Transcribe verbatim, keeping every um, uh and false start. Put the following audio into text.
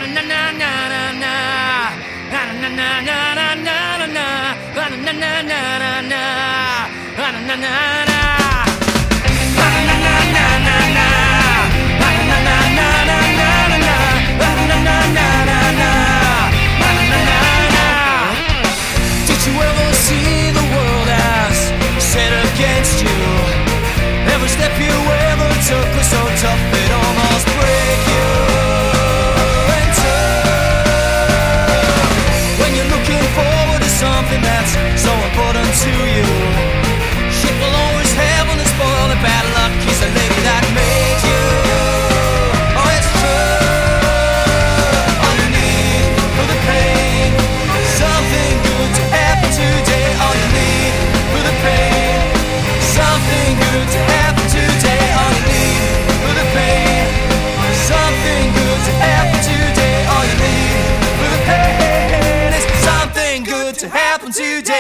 Did you ever see the world as set against you? Every step you ever took was so tough it almost break you in two. When you're looking forward to something that's so important to you, shit will always happen to spoil the bad luck. He's the lady that made you. Oh, it's true. All you need for the pain, something good to happen today. All you need for the pain, something good to happen today. All you need for the pain, something good to happen today. All you need for the pain is something good to happen today.